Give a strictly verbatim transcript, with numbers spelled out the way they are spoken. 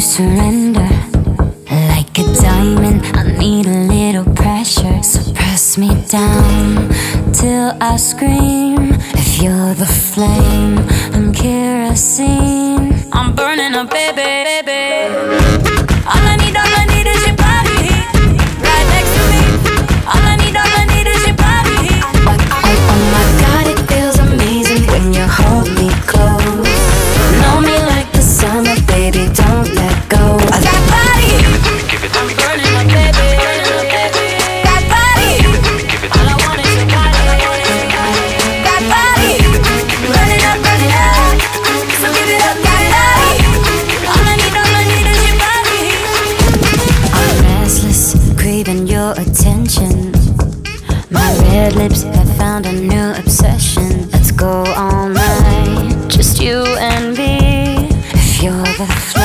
surrender. Like a diamond, I need a little pressure. So press me down till I scream. If you're the flame, I'm kerosene. I'm burning up, baby, baby. All I need, all I need is your body right next to me. All I need, all I need is your body. Oh, oh my God, it feels amazing when you hold me close. Know me like the summer, baby, don't let go. I got body, I'm burning up, baby. Got body, all I want is your body. Got body, burning up, burning up. So give it up, got body. All I need, all I need is your body. I'm restless, craving your attention. My red lips have found a new obsession. Let's go all night, just you and me. If you're the